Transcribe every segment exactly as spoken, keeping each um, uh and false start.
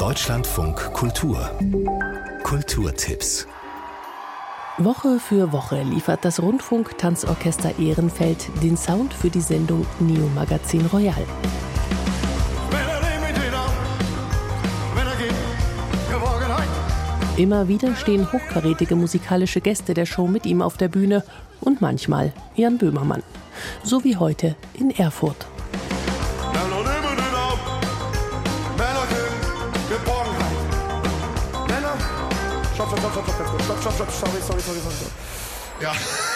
Deutschlandfunk Kultur. Kulturtipps. Woche für Woche liefert das Rundfunk-Tanzorchester Ehrenfeld den Sound für die Sendung Neo Magazin Royal. Immer wieder stehen hochkarätige musikalische Gäste der Show mit ihm auf der Bühne und manchmal Jan Böhmermann. So wie heute in Erfurt. Stopp, stopp, stopp, stopp, stopp, stopp, stopp, sorry, sorry, sorry, sorry. Ja.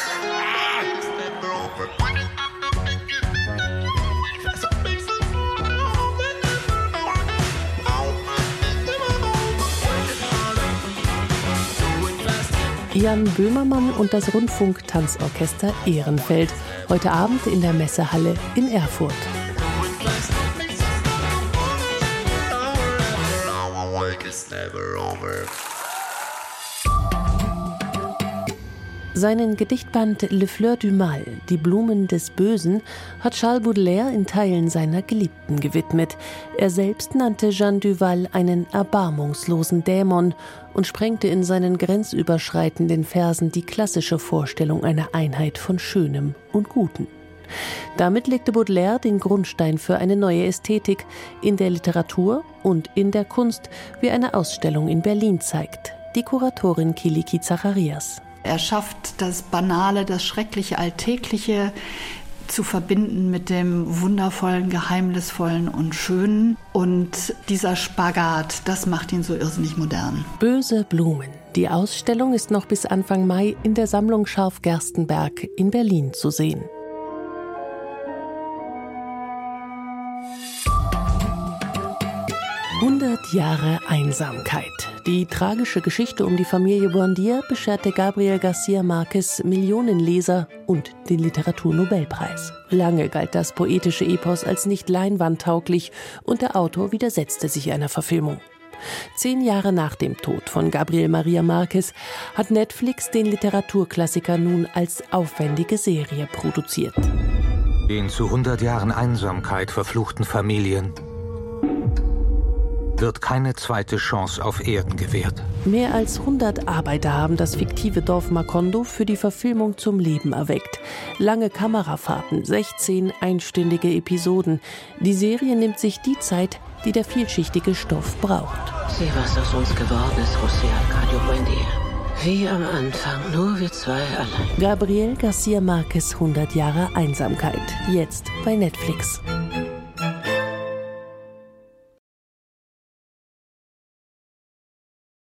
Jan Böhmermann und das Rundfunk-Tanzorchester Ehrenfeld. Heute Abend in der Messehalle in Erfurt. Seinen Gedichtband Le Fleur du Mal, die Blumen des Bösen, hat Charles Baudelaire in Teilen seiner Geliebten gewidmet. Er selbst nannte Jeanne Duval einen erbarmungslosen Dämon und sprengte in seinen grenzüberschreitenden Versen die klassische Vorstellung einer Einheit von Schönem und Guten. Damit legte Baudelaire den Grundstein für eine neue Ästhetik in der Literatur und in der Kunst, wie eine Ausstellung in Berlin zeigt. Die Kuratorin Kiliki Zacharias. Er schafft das Banale, das Schreckliche, Alltägliche zu verbinden mit dem Wundervollen, Geheimnisvollen und Schönen. Und dieser Spagat, das macht ihn so irrsinnig modern. Böse Blumen. Die Ausstellung ist noch bis Anfang Mai in der Sammlung Scharf-Gerstenberg in Berlin zu sehen. hundert Jahre Einsamkeit. Die tragische Geschichte um die Familie Buendia bescherte Gabriel García Márquez Millionenleser und den Literaturnobelpreis. Lange galt das poetische Epos als nicht leinwandtauglich und der Autor widersetzte sich einer Verfilmung. Zehn Jahre nach dem Tod von Gabriel María Márquez hat Netflix den Literaturklassiker nun als aufwendige Serie produziert. Den zu hundert Jahren Einsamkeit verfluchten Familien wird keine zweite Chance auf Erden gewährt. Mehr als hundert Arbeiter haben das fiktive Dorf Macondo für die Verfilmung zum Leben erweckt. Lange Kamerafahrten, sechzehn einstündige Episoden. Die Serie nimmt sich die Zeit, die der vielschichtige Stoff braucht. Sieh, was aus uns geworden ist, José Arcadio Buendia. Wie am Anfang, nur wir zwei allein. Gabriel García Márquez hundert Jahre Einsamkeit. Jetzt bei Netflix.